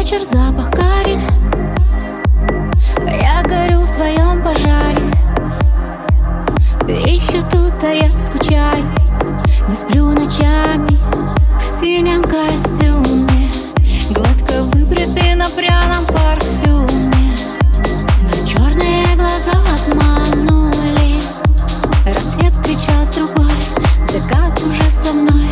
вечер, запах карри. Я горю в твоем пожаре. Ты еще тут, а я скучаю. Не сплю ночами в синем костюме, гладко выбритый на пряном парфюме. Но черные глаза обманули. Рассвет встречал с другой, закат уже со мной.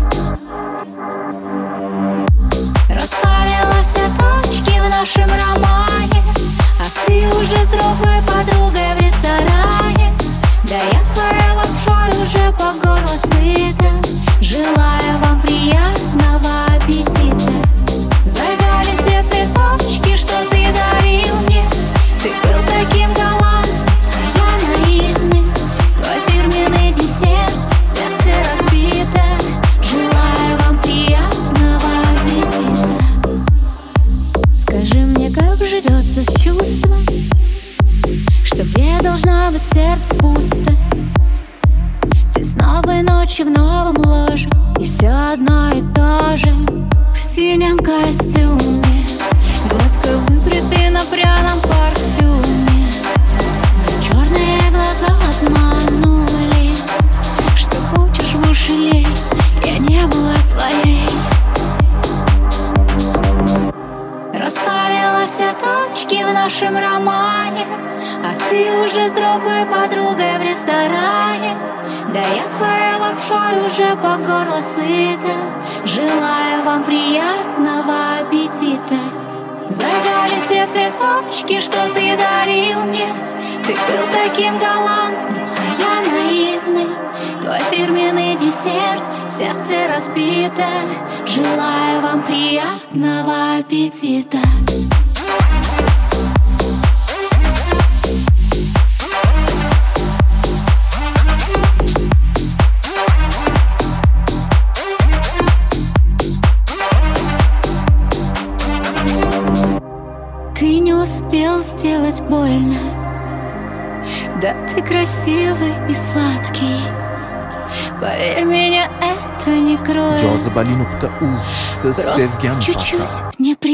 Расставила все точки в нашем романе, а ты уже с другой подругой в ресторане. Да я твоей лапшой уже по горло сыта. Желаю вам приятного аппетита. Завяли все цветочки, что ты дарил мне. Ты был таким галантным, а я наивный. Твой фирменный десерт, сердце разбито. Желаю вам приятного аппетита. Скажи мне, как живется с чувством, что где должно быть сердце пусто. Ты с новой ночи в новом ложе, и все одно и то же. В синем костюме, гладко выбритый на пряном парфюме. Но черные глаза обманули. Что хочешь в уши лей, я не была твоей. Расставила все точки в нашем романе, а ты уже с другой подругой в ресторане. Да я твоей лапшой уже по горло сыта. Желаю вам приятного аппетита. Завяли все цветочки, что ты дарил мне. Ты был таким галантным, а я наивный. Твой фирменный десерт, сердце разбито. Желаю вам приятного аппетита. Ты не успел сделать больно. Да ты красивый и сладкий. Поверь, меня это не кроет. Jazibali.uz. Siz sevgan Просто чуть-чуть paxta. неприятно.